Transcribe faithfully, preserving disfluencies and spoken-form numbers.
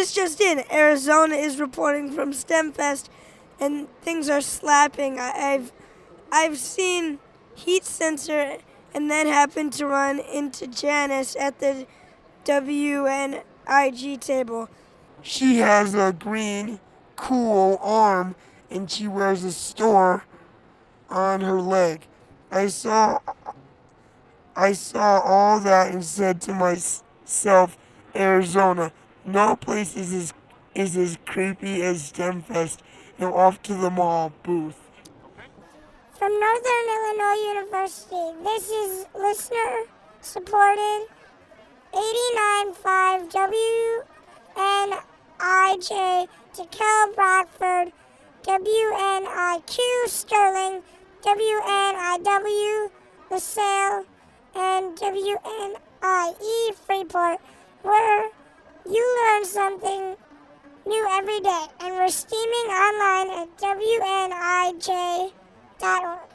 this just in, Arizona is reporting from STEMFest, and things are slapping. I, I've I've seen heat sensor and then happened to run into Janice at the W N I G table. She has a green, cool arm, and she wears a star on her leg. I saw, I saw all that and said to myself, Arizona, no place is as, is as creepy as STEMFest. Now off to the mall booth. From Northern Illinois University, this is listener-supported eighty-nine point five W N I J, DeKalb, Rockford, W N I Q, Sterling, W N I W, LaSalle, and W N I E, Freeport, where you learn something new every day, and we're streaming online at W N I J dot org.